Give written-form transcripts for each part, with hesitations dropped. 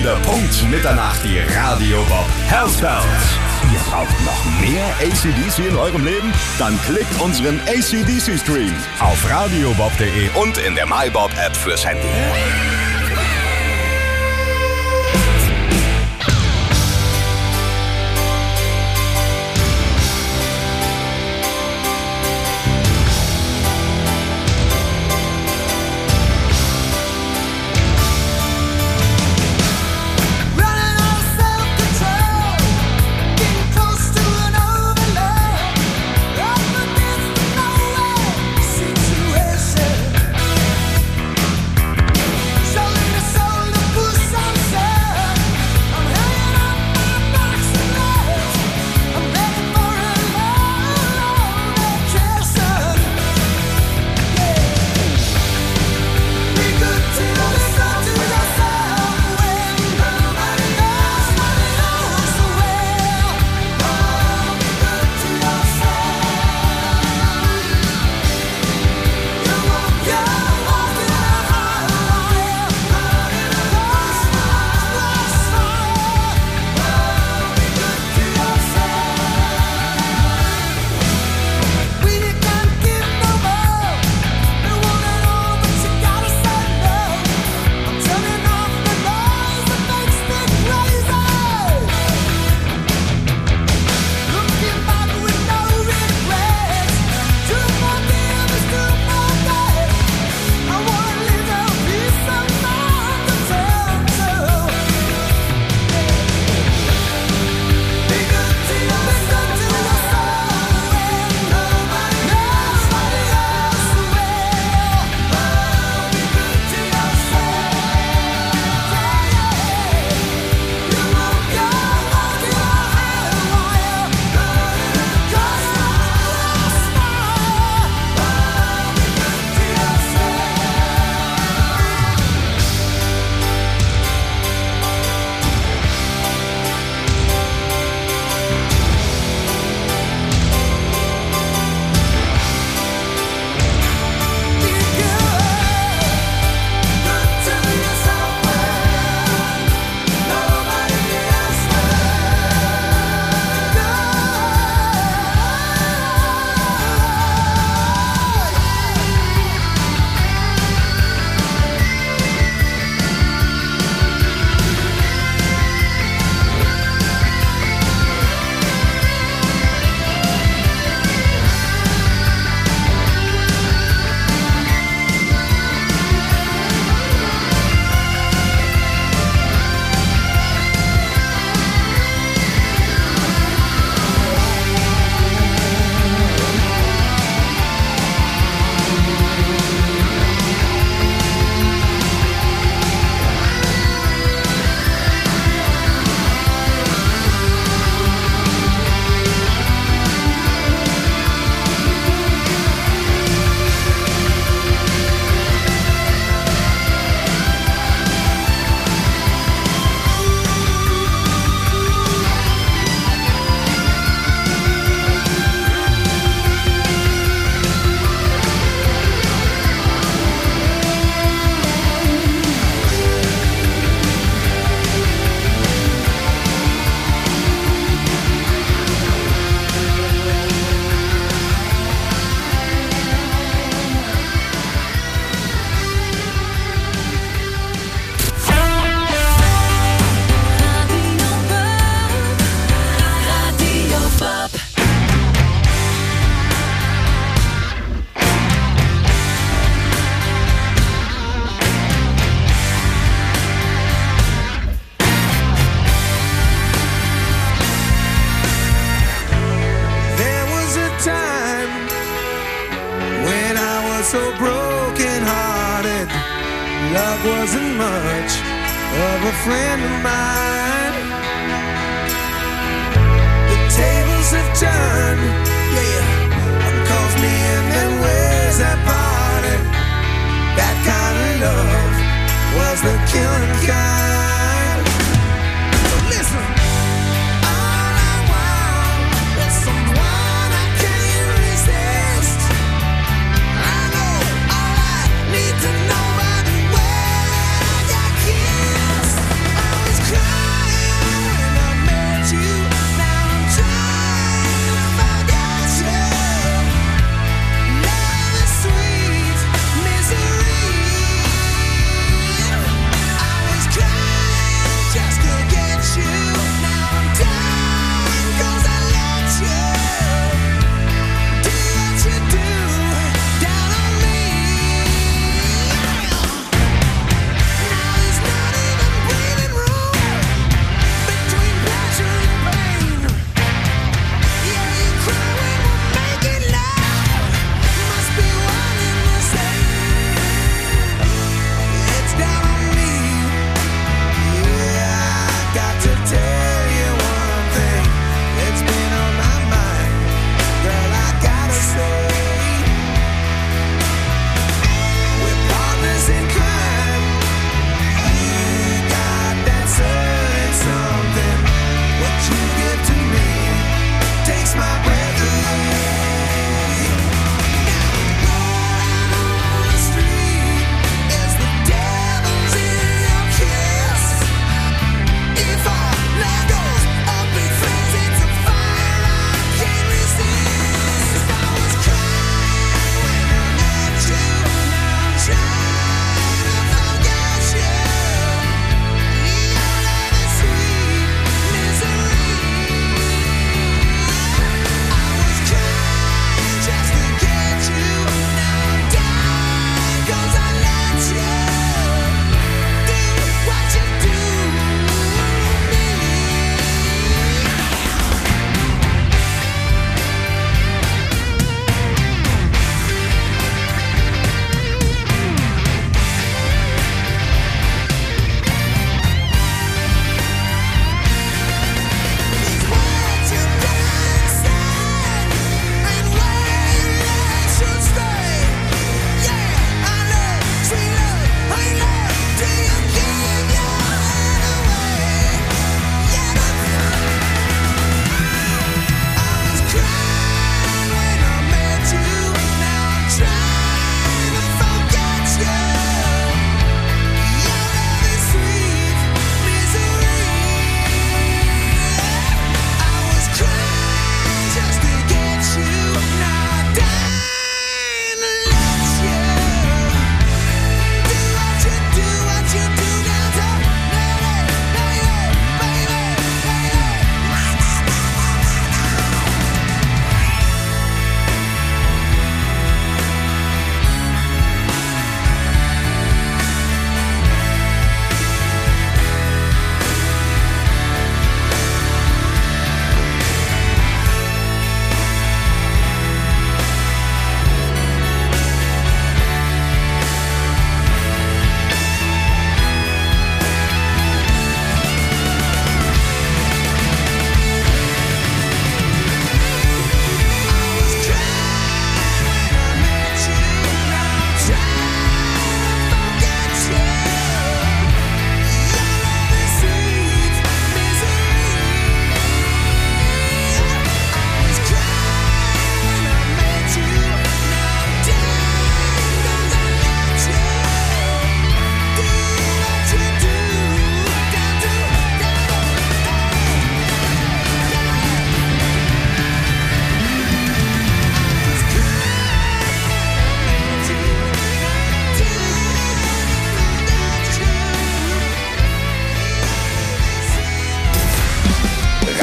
Wochenende, Punkt Mitternacht, die Radio Bob Health Bells. Ihr braucht noch mehr AC/DC in eurem Leben? Dann klickt unseren AC/DC-Stream auf radiobob.de und in der MyBob-App fürs Handy. Love wasn't much of a friend of mine. The tables have turned, yeah, and calls me in and ways that parted. That kind of love was the killing kind. So listen, all I want is someone I can't resist. I know all I need to know. I was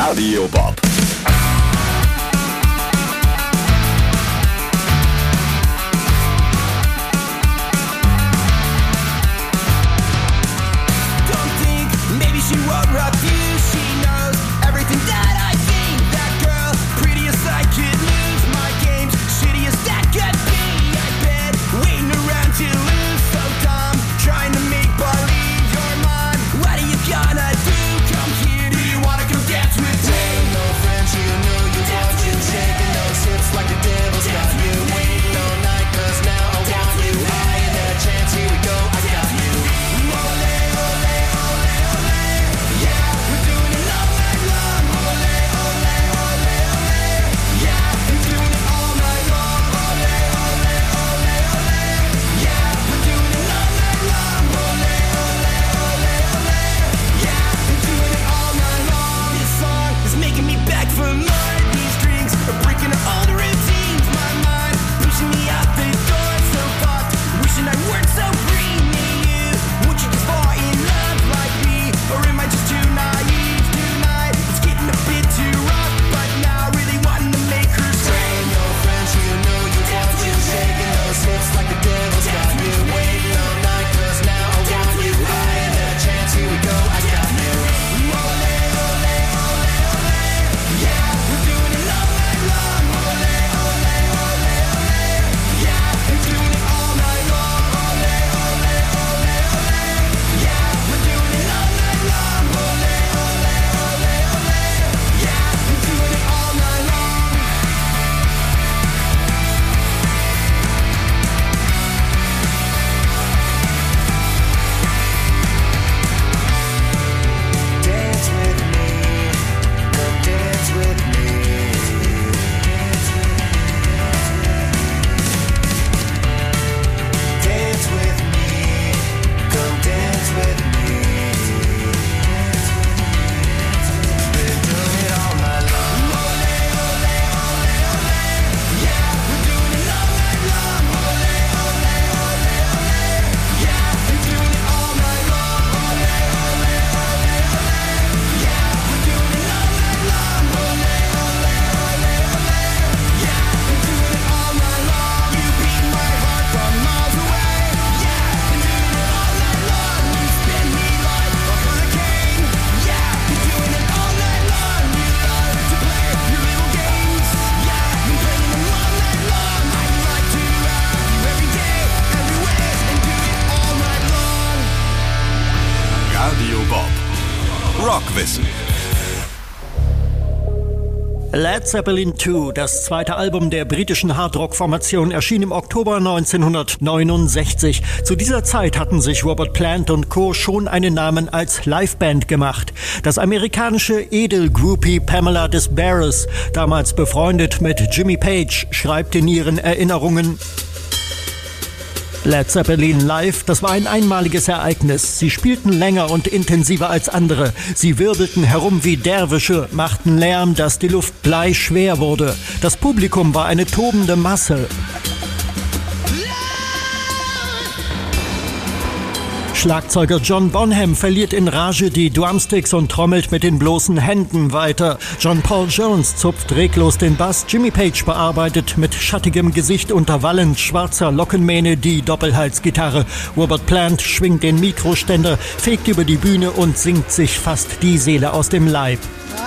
Radio Bob. She won't refuse, she knows everything that I think. That girl, pretty as I could lose. My game's shitty as that could be. I bet, waiting around to lose. So dumb, trying to make believe you're mine. What are you gonna do? Come here, do you wanna come dance with me? No friends, you know you want you. Shaking those hips like the devil's got you. Waiting all night, cause now I want you. I ain't had a chance, here we go, I got you. Rockwissen. Led Zeppelin II, das zweite Album der britischen Hardrock-Formation, erschien im Oktober 1969. Zu dieser Zeit hatten sich Robert Plant und Co. schon einen Namen als Liveband gemacht. Das amerikanische Edelgroupie Pamela Des Barres, damals befreundet mit Jimmy Page, schreibt in ihren Erinnerungen: Led Zeppelin live, das war ein einmaliges Ereignis. Sie spielten länger und intensiver als andere. Sie wirbelten herum wie Derwische, machten Lärm, dass die Luft bleischwer wurde. Das Publikum war eine tobende Masse. Schlagzeuger John Bonham verliert in Rage die Drumsticks und trommelt mit den bloßen Händen weiter. John Paul Jones zupft reglos den Bass. Jimmy Page bearbeitet mit schattigem Gesicht unter wallend schwarzer Lockenmähne die Doppelhalsgitarre. Robert Plant schwingt den Mikroständer, fegt über die Bühne und singt sich fast die Seele aus dem Leib.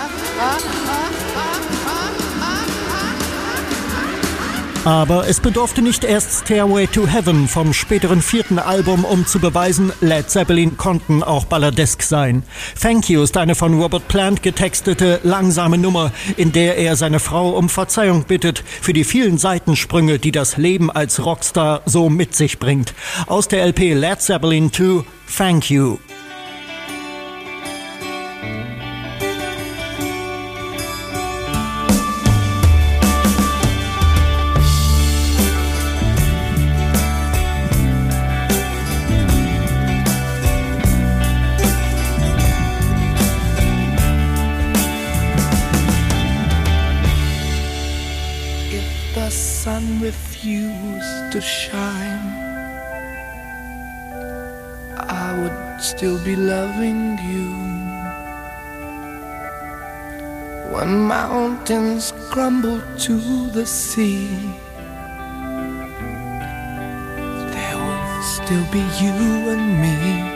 Aber es bedurfte nicht erst Stairway to Heaven vom späteren 4. Album, um zu beweisen, Led Zeppelin konnten auch balladesk sein. Thank You ist eine von Robert Plant getextete, langsame Nummer, in der er seine Frau um Verzeihung bittet für die vielen Seitensprünge, die das Leben als Rockstar so mit sich bringt. Aus der LP Led Zeppelin II, Thank You. Refused to shine, I would still be loving you. when mountains crumble to the sea, there will still be you and me.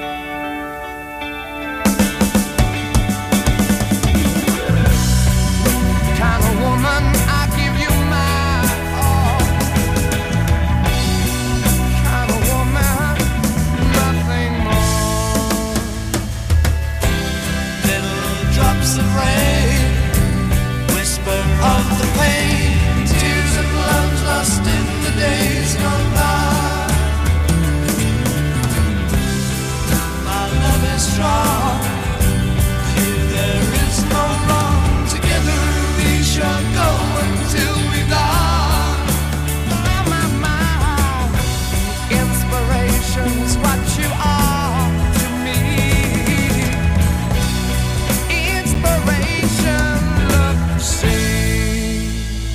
Kind of woman, I give you my all. Kind of woman, nothing more. Little drops of rain, whisper of the pain, tears of love lost in the days gone by. My love is strong, here there is no wrong. Together we shall go until we die. My inspiration's what you are to me. Inspiration, love, see.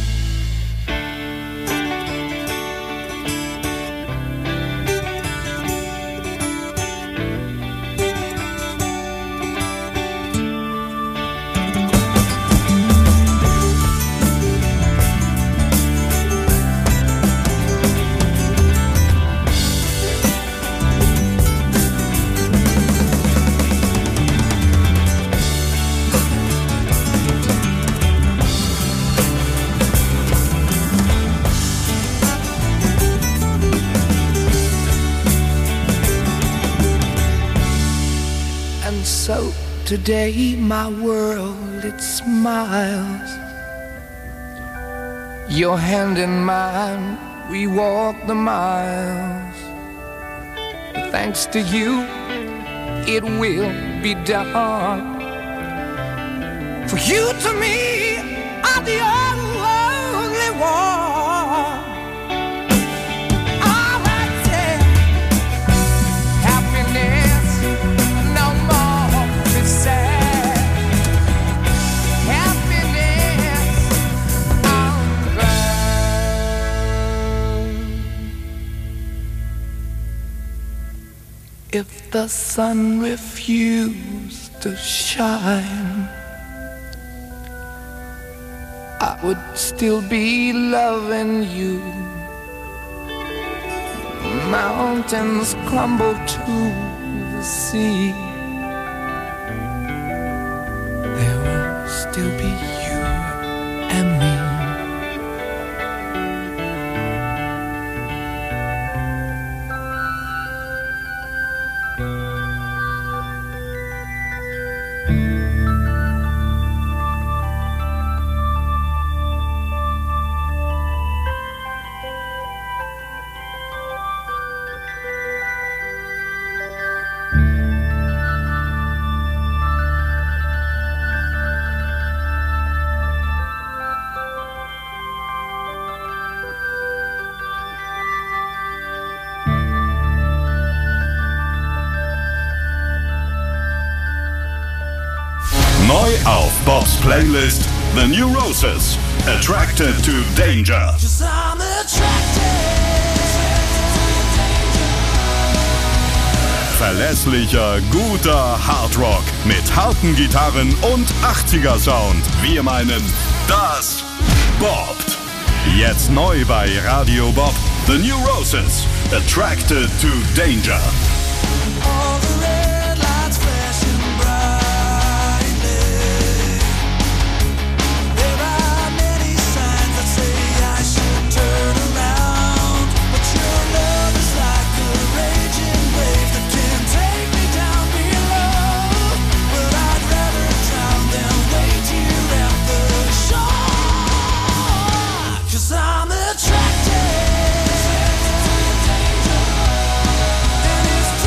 And so today my world, it smiles. Your hand in mine, we walk the miles. But thanks to you, it will be done. For you to me are the only one. All right, yeah. Happiness, no more be sad. Happiness, I'm glad. If the sun refused to shine, I would still be loving you. Mountains crumble to the sea, there will still be you and me. Neu auf Bobs Playlist The New Roses, Attracted to Danger. 'Cause I'm attracted. Verlässlicher, guter Hardrock mit harten Gitarren und 80er Sound. Wir meinen, das bobbt. Jetzt neu bei Radio Bob, The New Roses, Attracted to Danger. All the red lights flashing brightly. There are many signs that say I should turn around, but your love is like a raging wave that can take me down below. But I'd rather drown than wait here at the shore. 'Cause I'm attracted. And it's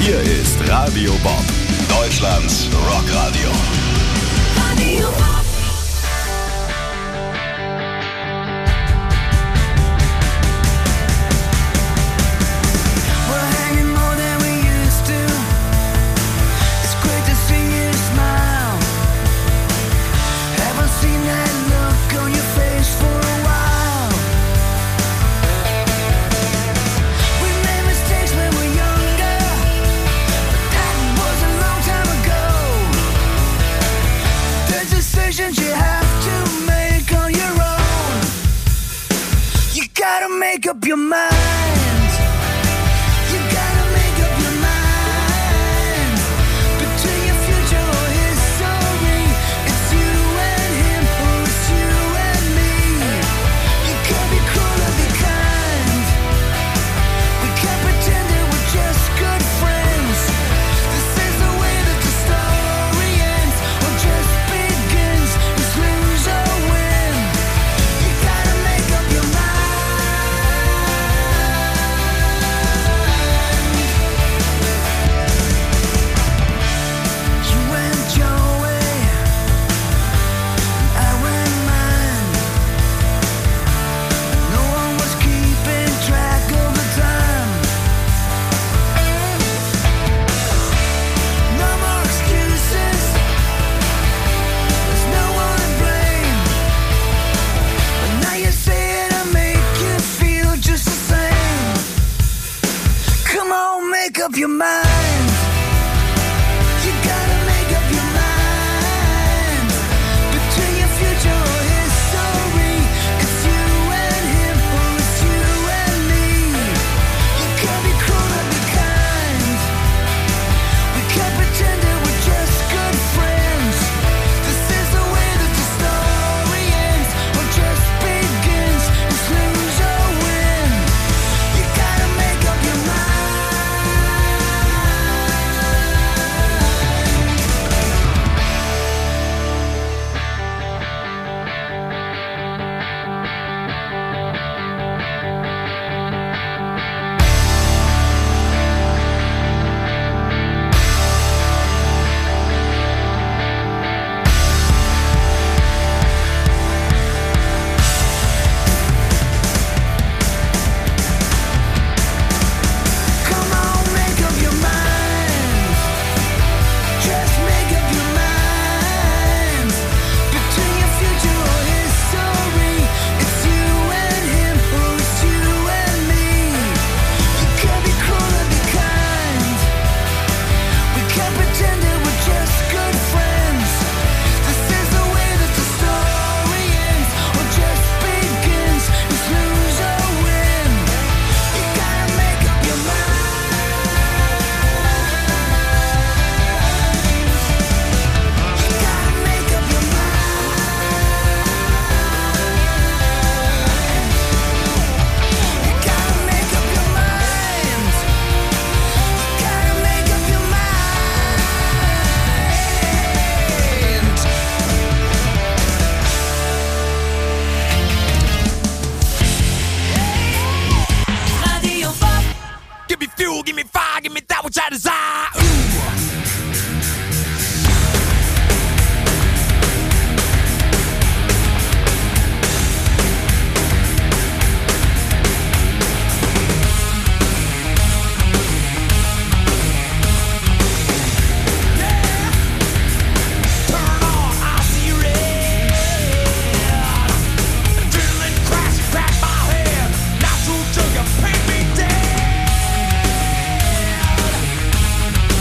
Hier ist Radio Bob, Deutschlands Rockradio. Radio Bob. Make up your mind. You gotta make up your mind. Between your future or history, it's you and him or it's you and me. You can't be cruel or be kind. We can't pretend that we're just good friends. This is the way that the story ends or just begins. It's lose or win. You gotta make up your mind. Make up your mind. You gotta make up your mind. Between your future or history, it's you and him or it's you and me. You can't be cruel or be kind. We can't pretend that we're just good friends. This is the way that the story ends or just begins. It's lose or win. You gotta make up your mind. Come on, make up your mind. Just make up your mind. Between your future or history, it's you and him or it's you and me. You can't be cruel or be kind. We can't pretend that we're just good friends. This is the way that the story ends or just begins. It's lose or win. You gotta make up your mind. You gotta make up your mind. You gotta make up your mind. You gotta make up your mind. Radio Bob. Give me fuel, give me fire, give me that which I desire. Ooh. Turn on, I see red. Adrenaline crash, crack my head. Not too till you paint me dead.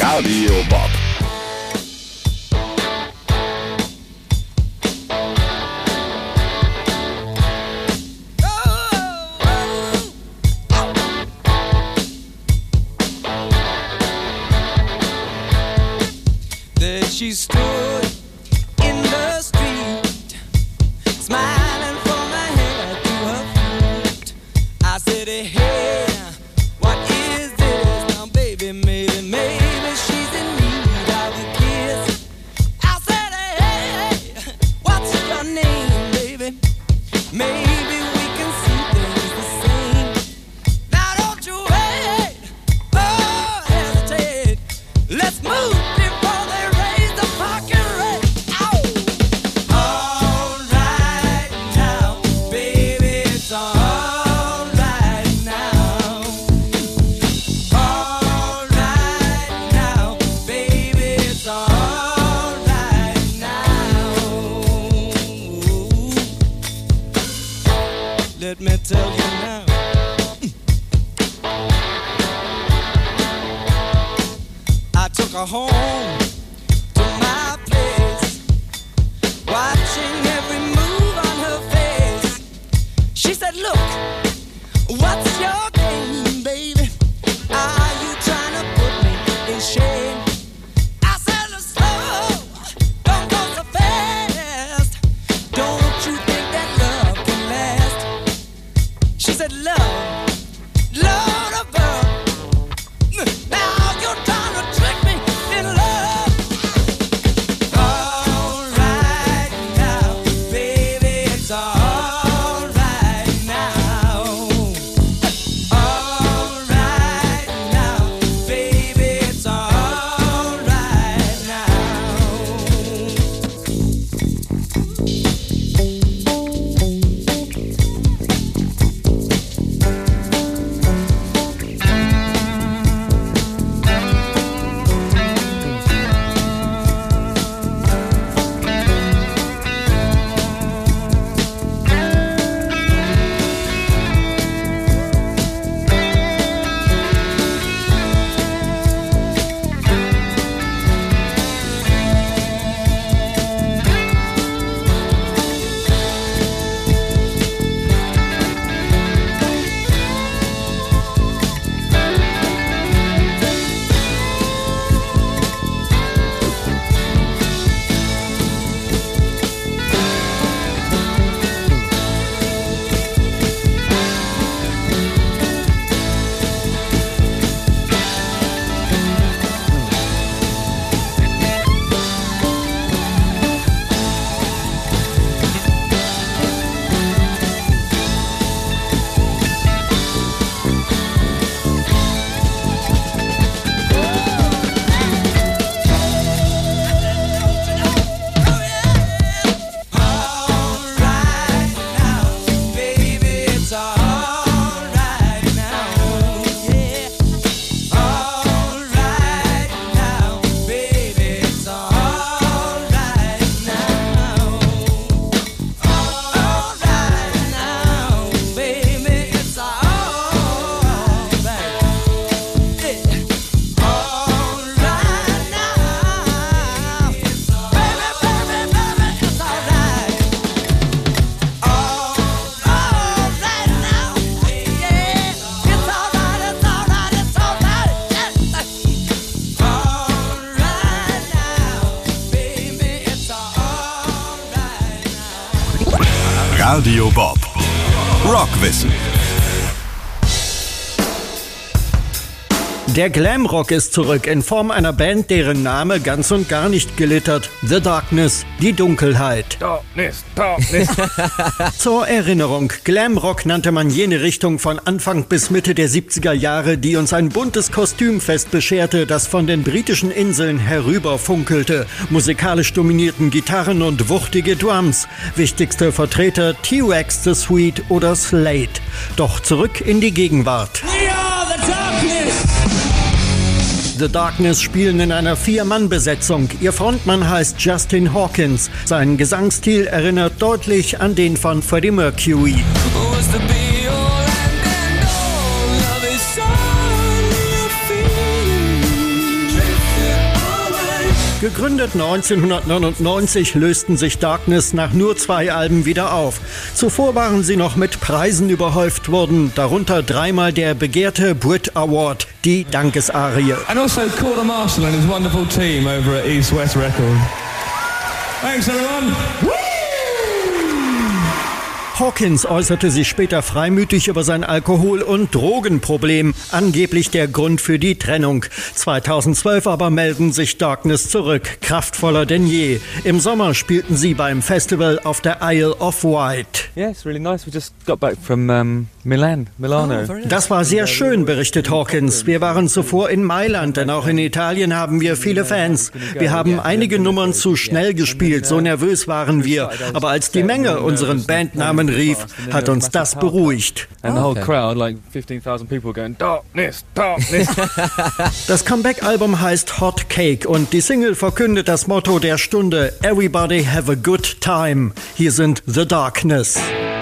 Radio Bob. There she stood in the street, smiling from her head to her feet. I said, hey, what is this? Now, baby, maybe she's in need of a kiss. I said, hey, what's your name, baby? Maybe we can see things the same. Now, don't you wait, oh, hesitate. Let's move. Let me tell you now. I took her home to my place, watching every move on her face. She said, look, what's your game, baby? Are you trying to put me in shame? I said, slow, don't go so fast. Don't you think that love can last? She said, love, love above. Now you're trying to trick me in love. All right now, baby, it's all right now. All right now, baby, it's all right now. Radio Bob. Rockwissen. Der Glamrock ist zurück in Form einer Band, deren Name ganz und gar nicht glittert. The Darkness, die Dunkelheit. Darkness, Darkness. Zur Erinnerung, Glamrock nannte man jene Richtung von Anfang bis Mitte der 70er Jahre, die uns ein buntes Kostümfest bescherte, das von den britischen Inseln herüberfunkelte. Musikalisch dominierten Gitarren und wuchtige Drums. Wichtigste Vertreter T-Rex, The Sweet oder Slade. Doch zurück in die Gegenwart. We are the darkness. The Darkness spielen in einer 4-Mann-Besetzung. Ihr Frontmann heißt Justin Hawkins. Sein Gesangsstil erinnert deutlich an den von Freddie Mercury. Was the be all and all of his son, feeling Gegründet 1999 lösten sich Darkness nach nur 2 Alben wieder auf. Zuvor waren sie noch mit Preisen überhäuft worden, darunter 3-mal der begehrte Brit Award, die Dankesarie. And also Corder Marshall and his wonderful team over at East West Record. Thanks everyone. Hawkins äußerte sich später freimütig über sein Alkohol- und Drogenproblem, angeblich der Grund für die Trennung. 2012 aber melden sich Darkness zurück, kraftvoller denn je. Im Sommer spielten sie beim Festival auf der Isle of Wight. Yeah, it's really nice. We just got back from Milano. Das war sehr schön, berichtet Hawkins. Wir waren zuvor in Mailand, denn auch in Italien haben wir viele Fans. Wir haben einige Nummern zu schnell gespielt, so nervös waren wir. Aber als die Menge unseren Bandnamen rief, hat uns das beruhigt. And the whole crowd, like 15,000 people going, Darkness, Darkness. Das Comeback-Album heißt Hot Cake und die Single verkündet das Motto der Stunde: Everybody have a good time. Hier sind The Darkness.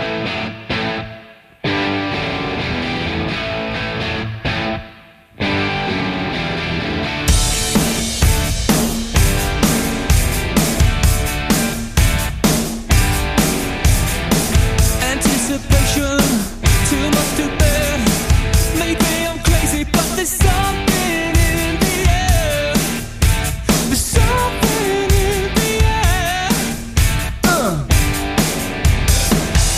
Anticipation, too much to bear. Maybe I'm crazy, but there's something in the air. There's something in the air.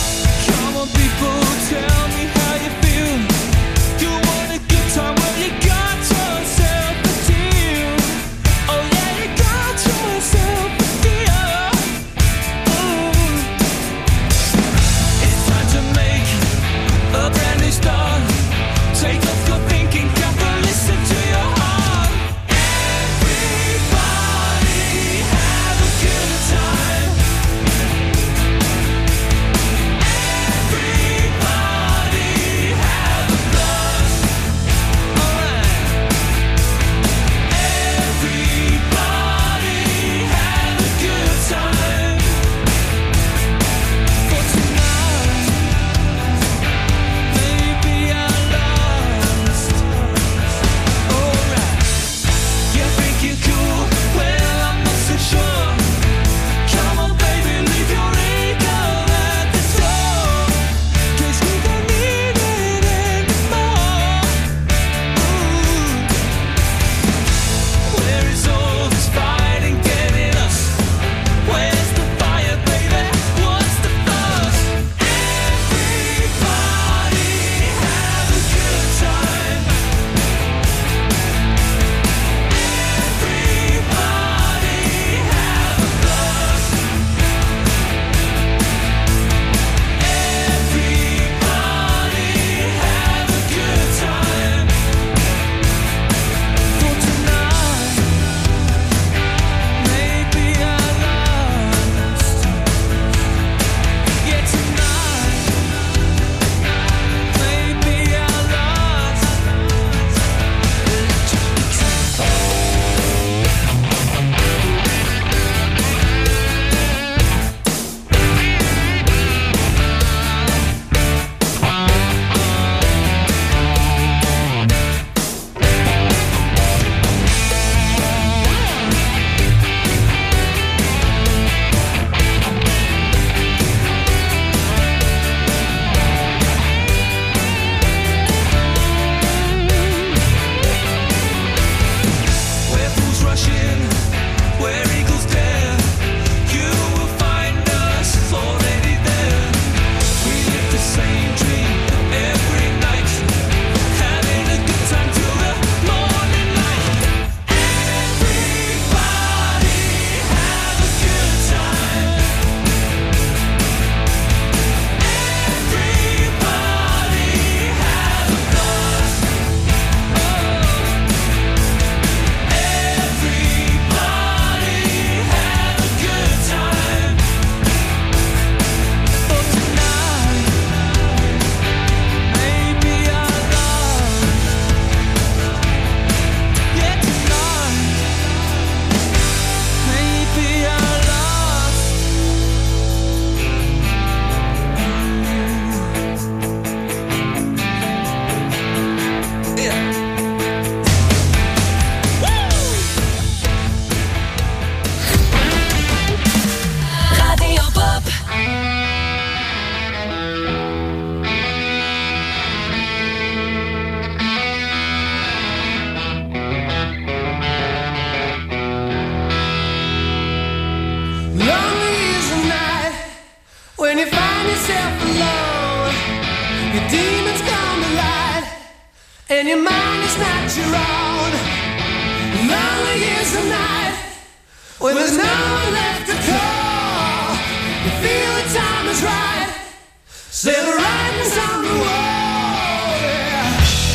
your mind is not your own. Lonely is the night when there's no one left to call. You feel the time is right. Say the writing's on the wall. Yeah.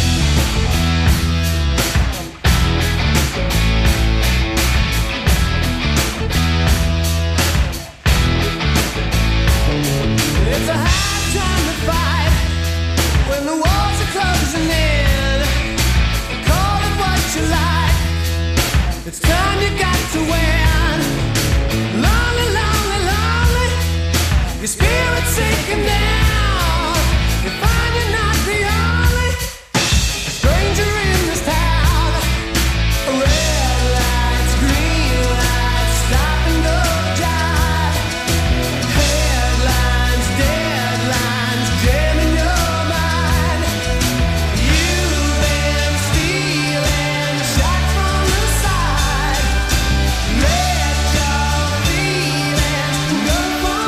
It's a hard time to fight when the walls are closing in. Call it what you like. It's time you got to win. Lonely, lonely, lonely. Your spirit's sinking down. You find you're not the only stranger in this town. Red lights, green lights, stop and go jive. Headlines, deadlines, jamming your mind. You've been stealing shots from the side. Let your feelings go for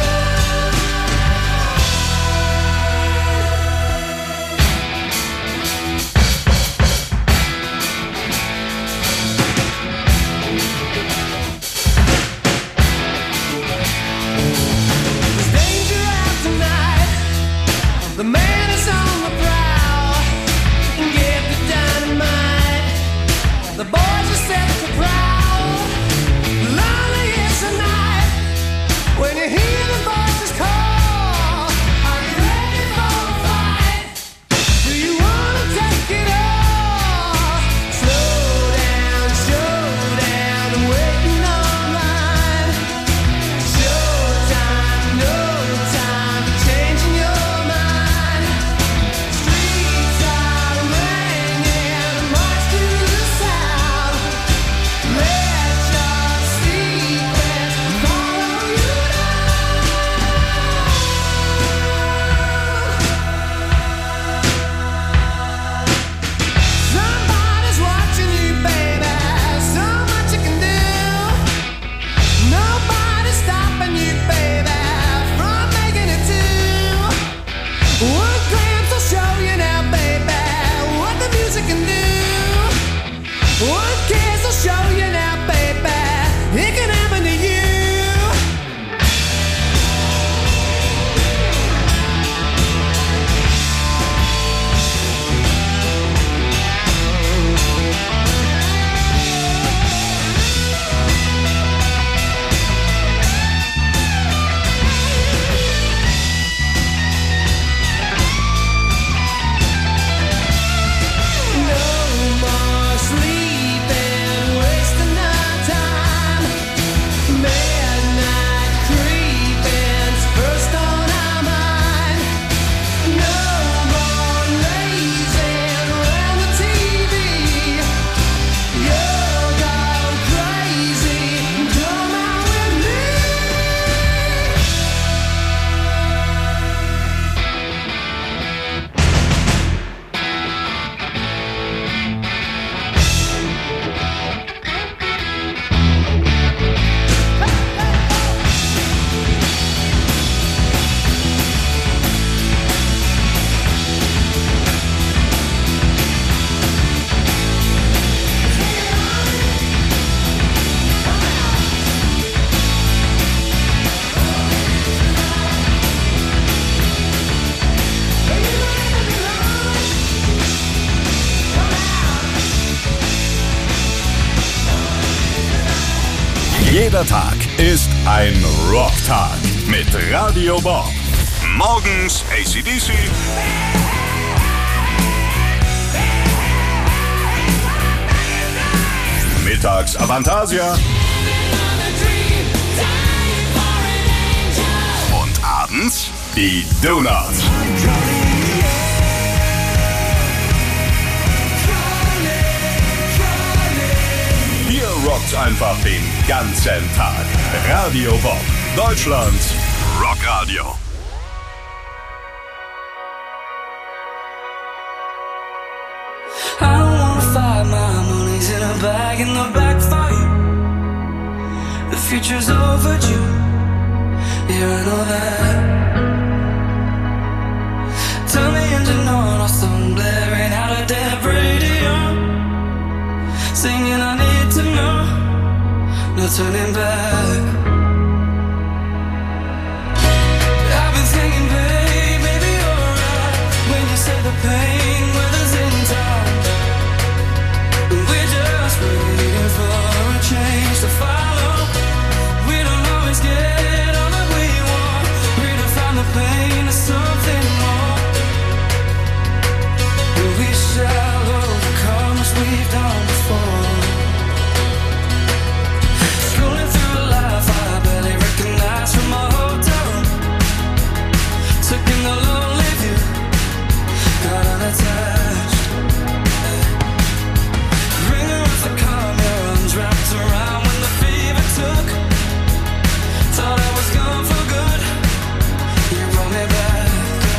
There's danger out tonight. The man is on the prowl. Get the dynamite. The boys are set to prowl. Lonely is the night when you hear the voices call. Are you ready for a fight? Do you wanna take it all? Slow down, showdown, I'm waiting online. Showtime, no time for changing your mind. Streets are ringing, march to the sound. Let your secrets follow you Somebody's watching you, baby. So much you can do. Nobody's stopping you, baby, from making it two. One glance will show you now, baby, what the music can do. One kiss will show you now, baby, it can happen to you. No more sleeping, wasting our time. Midnight creeping's first on our mind. No more lazing around the TV. You'll go crazy, come out with me. Jeder Tag ist ein Rocktag mit Radio Bob. Morgens AC/DC. Mittags Avantasia. Und abends die Donuts. Hier rockt's einfach den ganzen Tag. Radio Bob, Deutschlands Rockradio. I don't wanna fight, my money's in a bag in the back for you. The future's overdue, yeah, I know that. Turn the engine on, or some blaring out of dead radio, singing I need to know, no turning back. I've been thinking, babe, maybe you're right when you say the pain weathers in time. We're just waiting for a change to follow. We don't always get all that we want. Redefine the pain to something more. And we shall overcome as we've done before. Scrolling through life I barely recognize from my hotel room. Took in the lonely view, got unattached. Ringer with the calm, your arms wrapped around when the fever took. Thought I was gone for good, you brought me back.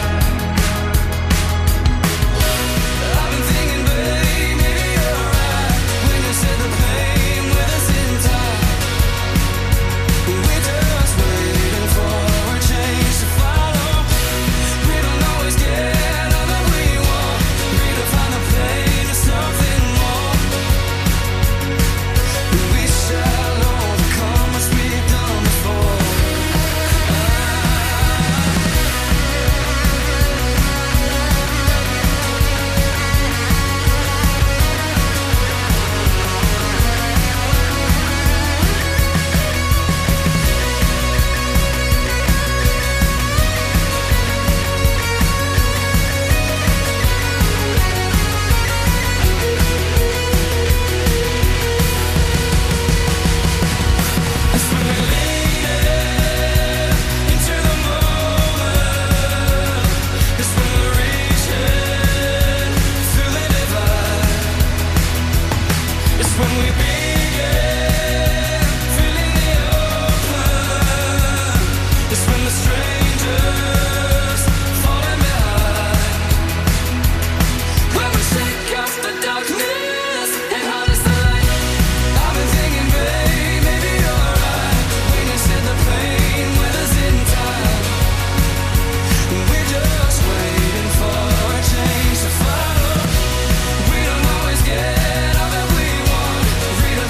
I've been thinking, babe, maybe you're right when you said the pain with us in time. We're just waiting for a change to follow. We don't always get all that we want. Redefine the pain to something more. We shall overcome as we've done before. It's when we lean into the moment. It's when we're reaching through the divide. It's when we begin feeling the open. It's when the strangers falling behind. When we shake off the darkness and harness the light. I've been thinking, babe, maybe you're right when you said the pain weathers in time. We're just waiting for a change to follow. We don't always get all that we want.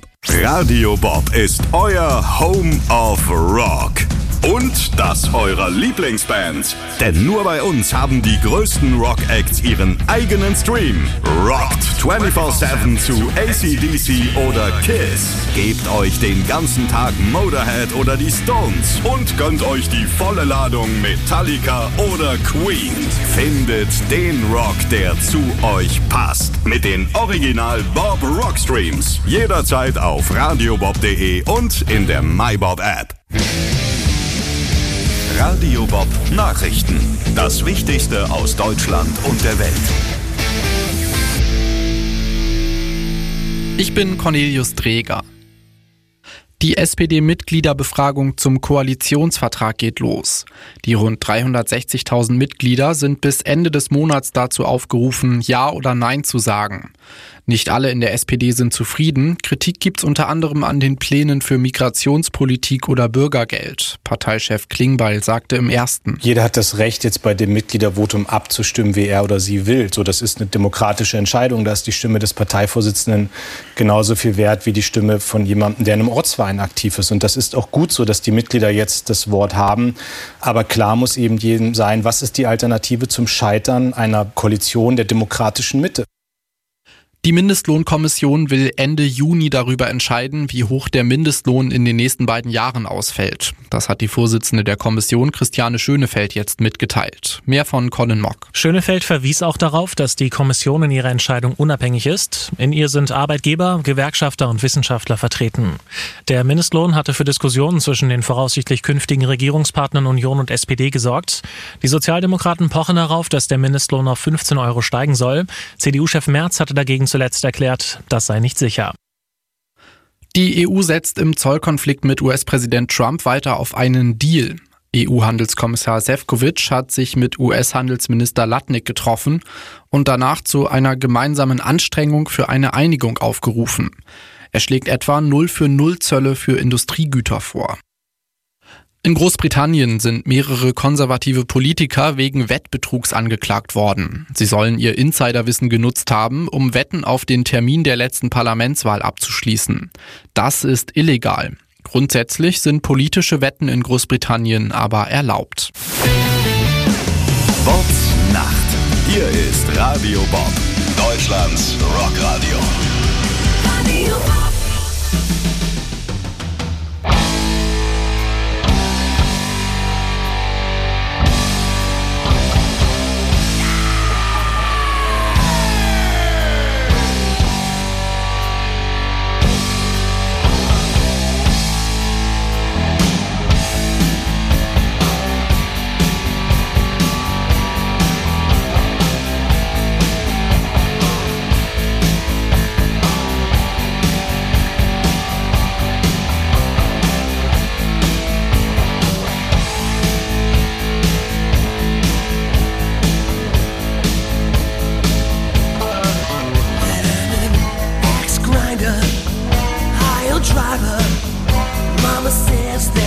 Bob. Radio Bob ist euer Home of Rock. Und das eurer Lieblingsbands. Denn nur bei uns haben die größten Rock-Acts ihren eigenen Stream. Rockt 24/7 zu AC/DC oder KISS. Gebt euch den ganzen Tag Motorhead oder die Stones. Und gönnt euch die volle Ladung Metallica oder Queen. Findet den Rock, der zu euch passt. Mit den Original Bob Rock Streams. Jederzeit auf radiobob.de und in der MyBob App. Radio Bob Nachrichten. Das Wichtigste aus Deutschland und der Welt. Ich bin Cornelius Dreger. Die SPD-Mitgliederbefragung zum Koalitionsvertrag geht los. Die rund 360.000 Mitglieder sind bis Ende des Monats dazu aufgerufen, Ja oder Nein zu sagen. Nicht alle in der SPD sind zufrieden. Kritik gibt's unter anderem an den Plänen für Migrationspolitik oder Bürgergeld. Parteichef Klingbeil sagte im Ersten: Jeder hat das Recht, jetzt bei dem Mitgliedervotum abzustimmen, wie er oder sie will. So, das ist eine demokratische Entscheidung. Da ist die Stimme des Parteivorsitzenden genauso viel wert wie die Stimme von jemandem, der in einem Ortsverein aktiv ist. Und das ist auch gut so, dass die Mitglieder jetzt das Wort haben. Aber klar muss eben jedem sein, was ist die Alternative zum Scheitern einer Koalition der demokratischen Mitte? Die Mindestlohnkommission will Ende Juni darüber entscheiden, wie hoch der Mindestlohn in den nächsten beiden Jahren ausfällt. Das hat die Vorsitzende der Kommission, Christiane Schönefeld, jetzt mitgeteilt. Mehr von Colin Mock. Schönefeld verwies auch darauf, dass die Kommission in ihrer Entscheidung unabhängig ist. In ihr sind Arbeitgeber, Gewerkschafter und Wissenschaftler vertreten. Der Mindestlohn hatte für Diskussionen zwischen den voraussichtlich künftigen Regierungspartnern Union und SPD gesorgt. Die Sozialdemokraten pochen darauf, dass der Mindestlohn auf 15 € steigen soll. CDU-Chef Merz hatte dagegen zuletzt erklärt, das sei nicht sicher. Die EU setzt im Zollkonflikt mit US-Präsident Trump weiter auf einen Deal. EU-Handelskommissar Šefčovič hat sich mit US-Handelsminister Latnik getroffen und danach zu einer gemeinsamen Anstrengung für eine Einigung aufgerufen. Er schlägt etwa 0 Zölle für Industriegüter vor. In Großbritannien sind mehrere konservative Politiker wegen Wettbetrugs angeklagt worden. Sie sollen ihr Insiderwissen genutzt haben, um Wetten auf den Termin der letzten Parlamentswahl abzuschließen. Das ist illegal. Grundsätzlich sind politische Wetten in Großbritannien aber erlaubt. Bobs Nacht. Hier ist Radio Bob, Deutschlands Rockradio. Radio Bob. Driver, mama says that